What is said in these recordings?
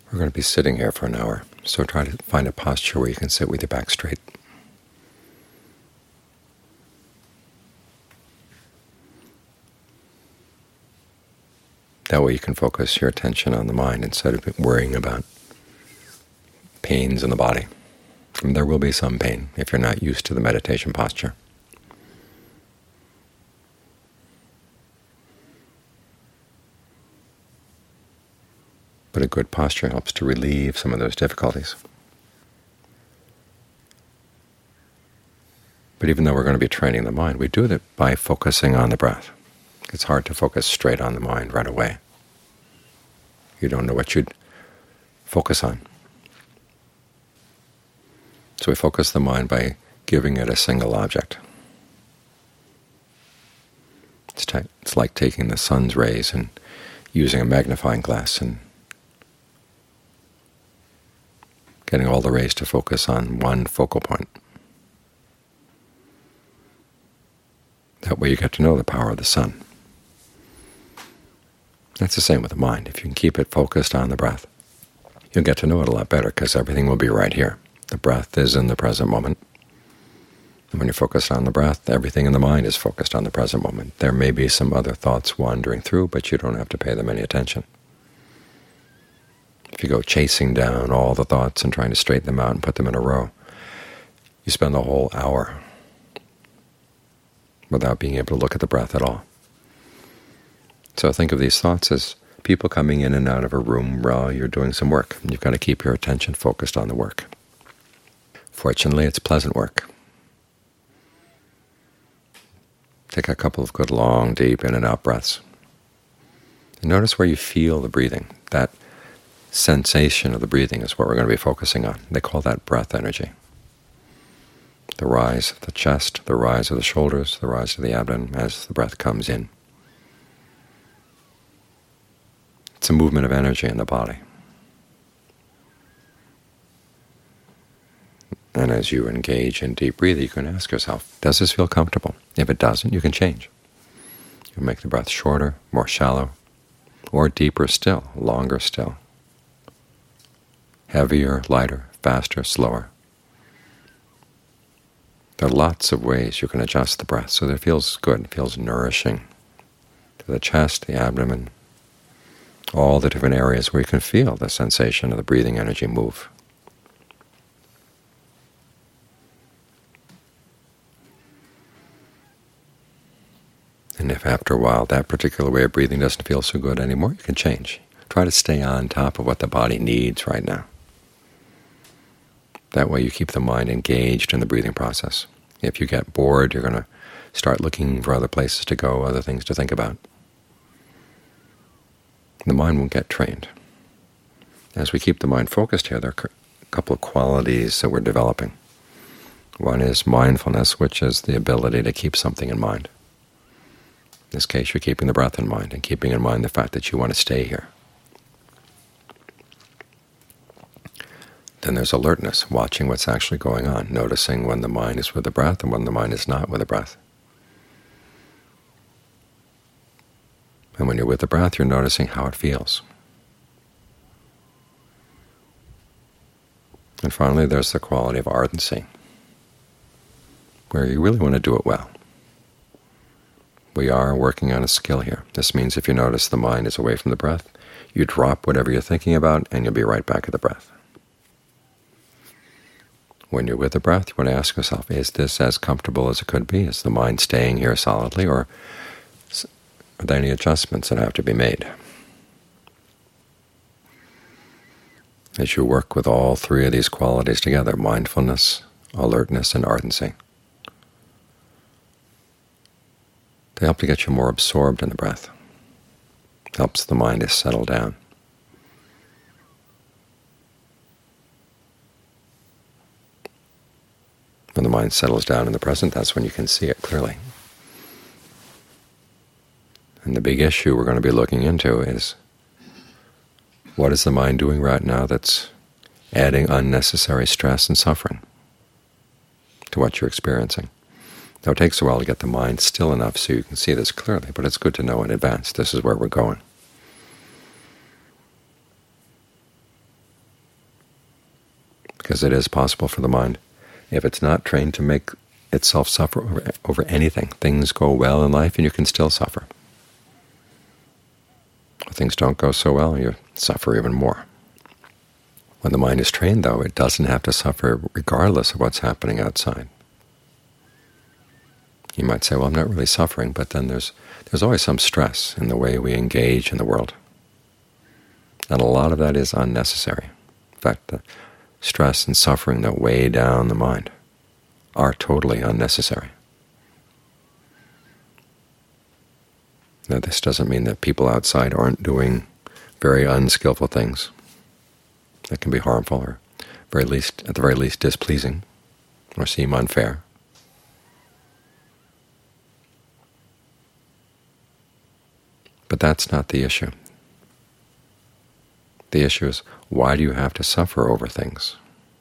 We're going to be sitting here for an hour, so try to find a posture where you can sit with your back straight. That way you can focus your attention on the mind instead of worrying about pains in the body. And there will be some pain if you're not used to the meditation posture. But a good posture helps to relieve some of those difficulties. But even though we're going to be training the mind, we do it by focusing on the breath. It's hard to focus straight on the mind right away. You don't know what you'd focus on. So we focus the mind by giving it a single object. It's like taking the sun's rays and using a magnifying glass and getting all the rays to focus on one focal point. That way you get to know the power of the sun. That's the same with the mind. If you can keep it focused on the breath, you'll get to know it a lot better because everything will be right here. The breath is in the present moment. And when you're focused on the breath, everything in the mind is focused on the present moment. There may be some other thoughts wandering through, but you don't have to pay them any attention. If you go chasing down all the thoughts and trying to straighten them out and put them in a row, you spend the whole hour without being able to look at the breath at all. So think of these thoughts as people coming in and out of a room while you're doing some work. You've got to keep your attention focused on the work. Fortunately, it's pleasant work. Take a couple of good long, deep in and out breaths. And notice where you feel the breathing. That sensation of the breathing is what we're going to be focusing on. They call that breath energy. The rise of the chest, the rise of the shoulders, the rise of the abdomen as the breath comes in. It's a movement of energy in the body. And as you engage in deep breathing, you can ask yourself, does this feel comfortable? If it doesn't, you can change. You can make the breath shorter, more shallow, or deeper still, longer still. Heavier, lighter, faster, slower. There are lots of ways you can adjust the breath so that it feels good, it feels nourishing to the chest, the abdomen, all the different areas where you can feel the sensation of the breathing energy move. And if after a while that particular way of breathing doesn't feel so good anymore, you can change. Try to stay on top of what the body needs right now. That way you keep the mind engaged in the breathing process. If you get bored, you're going to start looking for other places to go, other things to think about. The mind won't get trained. As we keep the mind focused here, there are a couple of qualities that we're developing. One is mindfulness, which is the ability to keep something in mind. In this case, you're keeping the breath in mind and keeping in mind the fact that you want to stay here. Then there's alertness, watching what's actually going on, noticing when the mind is with the breath and when the mind is not with the breath. And when you're with the breath, you're noticing how it feels. And finally, there's the quality of ardency, where you really want to do it well. We are working on a skill here. This means if you notice the mind is away from the breath, you drop whatever you're thinking about and you'll be right back at the breath. When you're with the breath, you want to ask yourself, is this as comfortable as it could be? Is the mind staying here solidly, or are there any adjustments that have to be made? As you work with all three of these qualities together, mindfulness, alertness, and ardency, they help to get you more absorbed in the breath. It helps the mind to settle down. When the mind settles down in the present, that's when you can see it clearly. And the big issue we're going to be looking into is, what is the mind doing right now that's adding unnecessary stress and suffering to what you're experiencing? Now, it takes a while to get the mind still enough so you can see this clearly, but it's good to know in advance this is where we're going. because it is possible for the mind, if it's not trained, to make itself suffer over anything. Things go well in life and you can still suffer. If things don't go so well, you suffer even more. When the mind is trained, though, it doesn't have to suffer regardless of what's happening outside. You might say, well, I'm not really suffering, but then there's always some stress in the way we engage in the world. And a lot of that is unnecessary. In fact, the stress and suffering that weigh down the mind are totally unnecessary. Now, this doesn't mean that people outside aren't doing very unskillful things that can be harmful or at the very least displeasing or seem unfair. But that's not the issue. The issue is, why do you have to suffer over things?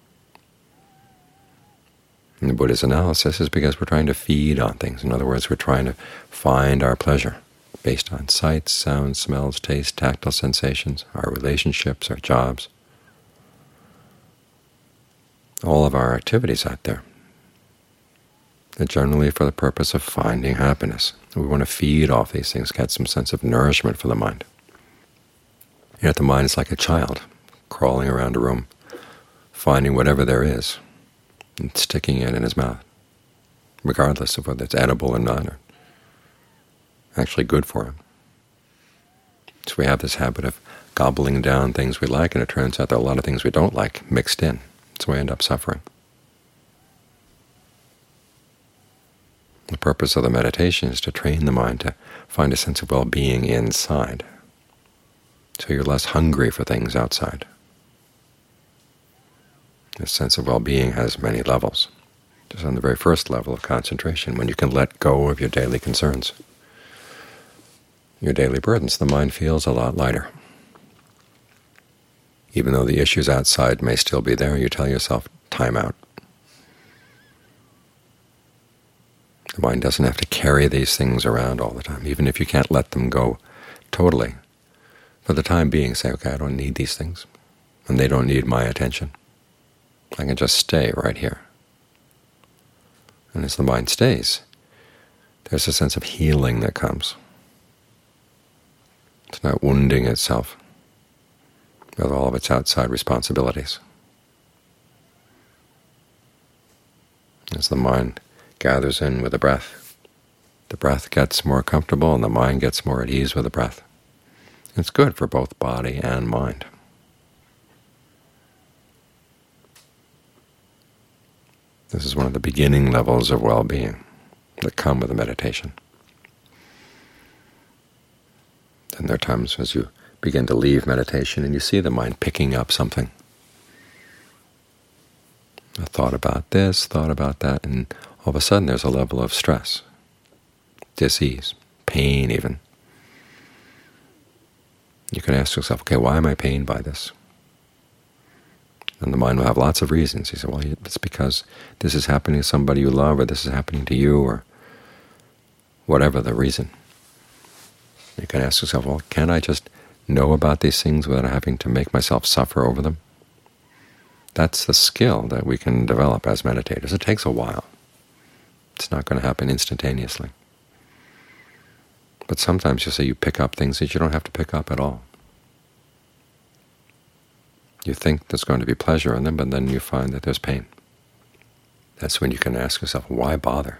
And the Buddha's analysis is because we're trying to feed on things. In other words, we're trying to find our pleasure based on sights, sounds, smells, tastes, tactile sensations, our relationships, our jobs, all of our activities out there. And generally for the purpose of finding happiness. We want to feed off these things, get some sense of nourishment for the mind. Yet the mind is like a child crawling around a room, finding whatever there is and sticking it in his mouth, regardless of whether it's edible or not, or actually good for him. So we have this habit of gobbling down things we like, and it turns out there are a lot of things we don't like mixed in. So we end up suffering. The purpose of the meditation is to train the mind to find a sense of well-being inside, so you're less hungry for things outside. This sense of well-being has many levels. Just on the very first level of concentration, when you can let go of your daily concerns, your daily burdens, the mind feels a lot lighter. Even though the issues outside may still be there, you tell yourself, time out. The mind doesn't have to carry these things around all the time, even if you can't let them go totally. For the time being, say, okay, I don't need these things, and they don't need my attention. I can just stay right here. And as the mind stays, there's a sense of healing that comes. It's not wounding itself with all of its outside responsibilities. As the mind gathers in with the breath gets more comfortable and the mind gets more at ease with the breath. It's good for both body and mind. This is one of the beginning levels of well-being that come with the meditation. And there are times as you begin to leave meditation and you see the mind picking up something. A thought about this, thought about that, and all of a sudden there's a level of stress, dis-ease, pain even. You can ask yourself, okay, why am I pained by this? And the mind will have lots of reasons. You say, well, it's because this is happening to somebody you love, or this is happening to you, or whatever the reason. You can ask yourself, well, can I just know about these things without having to make myself suffer over them? That's the skill that we can develop as meditators. It takes a while. It's not going to happen instantaneously. But sometimes you say you pick up things that you don't have to pick up at all. You think there's going to be pleasure in them, but then you find that there's pain. That's when you can ask yourself, why bother?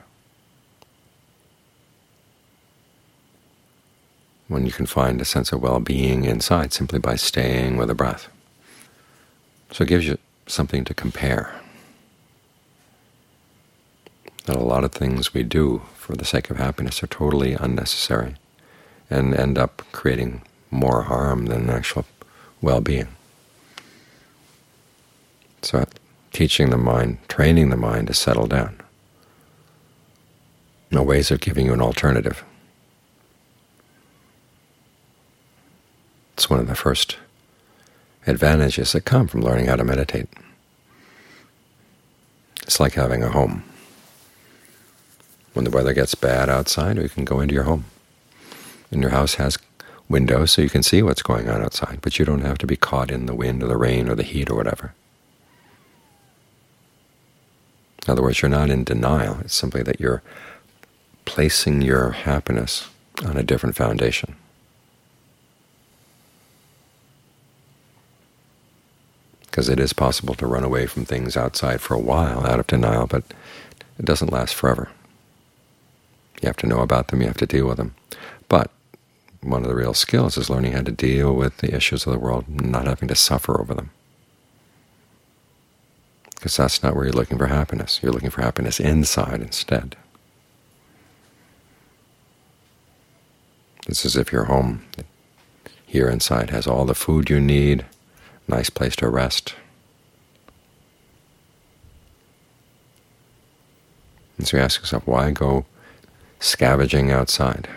When you can find a sense of well-being inside simply by staying with the breath. So it gives you something to compare. That a lot of things we do for the sake of happiness are totally unnecessary and end up creating more harm than actual well-being. So teaching the mind, training the mind to settle down. No ways of giving you an alternative. It's one of the first advantages that come from learning how to meditate. It's like having a home. When the weather gets bad outside, you can go into your home. And your house has windows so you can see what's going on outside, but you don't have to be caught in the wind or the rain or the heat or whatever. In other words, you're not in denial. It's simply that you're placing your happiness on a different foundation. Because it is possible to run away from things outside for a while out of denial, but it doesn't last forever. You have to know about them, you have to deal with them. But one of the real skills is learning how to deal with the issues of the world, not having to suffer over them. Because that's not where you're looking for happiness. You're looking for happiness inside instead. It's as if your home here inside has all the food you need, nice place to rest. And so you ask yourself, why go scavenging outside?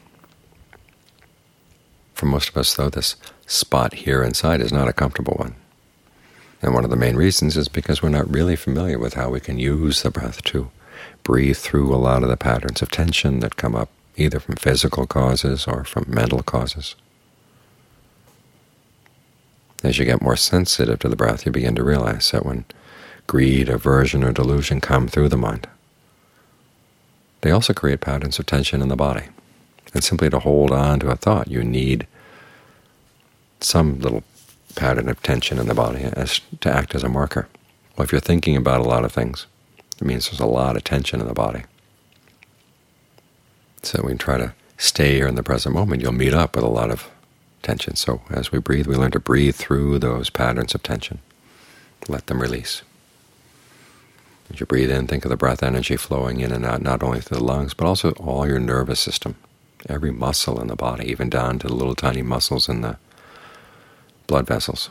For most of us, though, this spot here inside is not a comfortable one. And one of the main reasons is because we're not really familiar with how we can use the breath to breathe through a lot of the patterns of tension that come up either from physical causes or from mental causes. As you get more sensitive to the breath, you begin to realize that when greed, aversion, or delusion come through the mind, they also create patterns of tension in the body. And simply to hold on to a thought, you need some little pattern of tension in the body as to act as a marker. Well, if you're thinking about a lot of things, it means there's a lot of tension in the body. So when you try to stay here in the present moment, you'll meet up with a lot of tension. So as we breathe, we learn to breathe through those patterns of tension. Let them release. As you breathe in, think of the breath energy flowing in and out, not only through the lungs, but also all your nervous system, every muscle in the body, even down to the little tiny muscles in the blood vessels.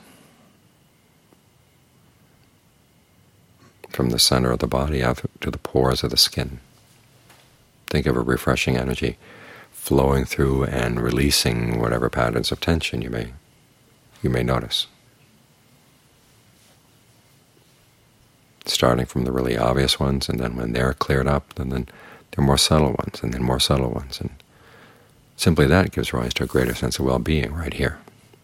From the center of the body out to the pores of the skin. Think of a refreshing energy flowing through and releasing whatever patterns of tension you may notice. Starting from the really obvious ones, and then when they're cleared up, then there are more subtle ones, and then more subtle ones. And simply that gives rise to a greater sense of well-being right here.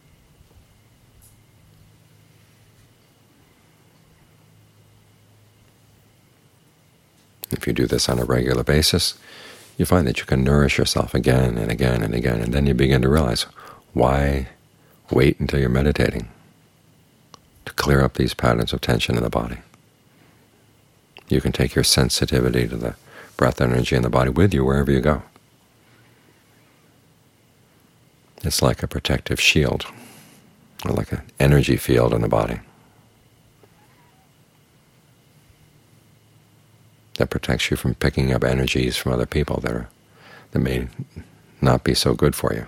If you do this on a regular basis, you find that you can nourish yourself again and again and again, and then you begin to realize, why wait until you're meditating to clear up these patterns of tension in the body? You can take your sensitivity to the breath energy in the body with you wherever you go. It's like a protective shield, or like an energy field in the body that protects you from picking up energies from other people that may not be so good for you.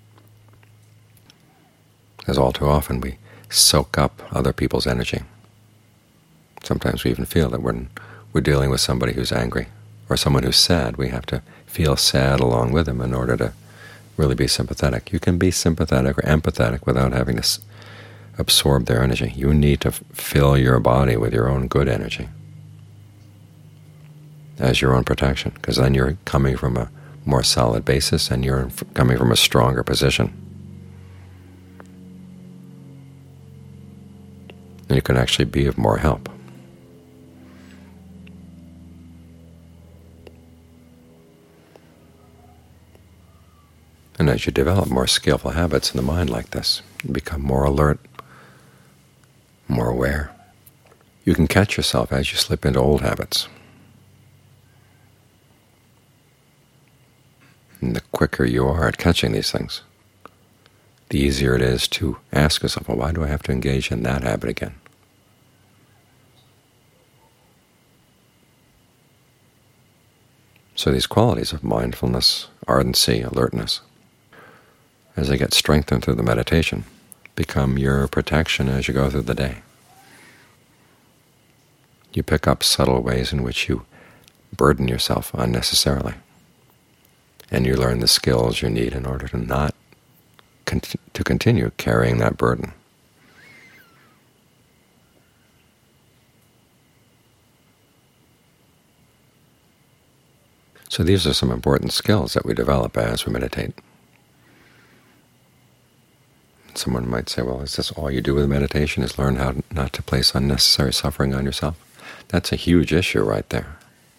As all too often we soak up other people's energy. Sometimes we even feel that when we're dealing with somebody who's angry or someone who's sad, we have to feel sad along with them in order to really be sympathetic. You can be sympathetic or empathetic without having to absorb their energy. You need to fill your body with your own good energy as your own protection, because then you're coming from a more solid basis and you're coming from a stronger position. And you can actually be of more help. And as you develop more skillful habits in the mind like this, you become more alert, more aware. You can catch yourself as you slip into old habits. And the quicker you are at catching these things, the easier it is to ask yourself, well, why do I have to engage in that habit again? So these qualities of mindfulness, ardency, alertness, as they get strengthened through the meditation, become your protection as you go through the day. You pick up subtle ways in which you burden yourself unnecessarily, and you learn the skills you need in order to not to continue carrying that burden. So these are some important skills that we develop as we meditate. Someone might say, well, is this all you do with meditation, is learn how not to place unnecessary suffering on yourself? That's a huge issue right there.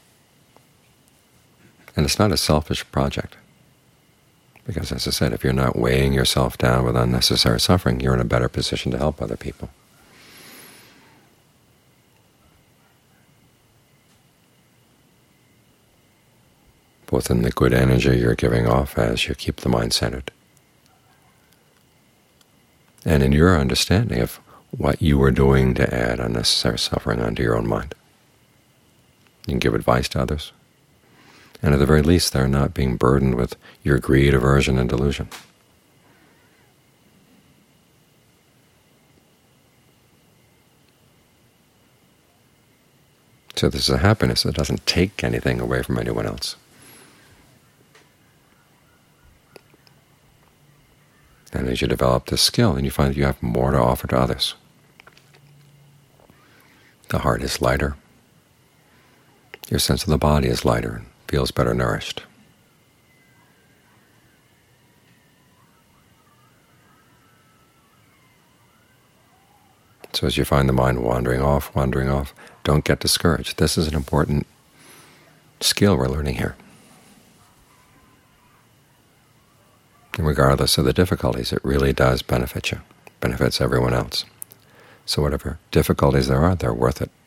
And it's not a selfish project. Because, as I said, if you're not weighing yourself down with unnecessary suffering, you're in a better position to help other people. Both in the good energy you're giving off as you keep the mind centered, and in your understanding of what you are doing to add unnecessary suffering onto your own mind. You can give advice to others, and at the very least they're not being burdened with your greed, aversion, and delusion. So this is a happiness that doesn't take anything away from anyone else. And as you develop this skill, then you find that you have more to offer to others. The heart is lighter. Your sense of the body is lighter and feels better nourished. So as you find the mind wandering off, don't get discouraged. This is an important skill we're learning here. And regardless of the difficulties, it really does benefit you, benefits everyone else. So whatever difficulties there are, they're worth it.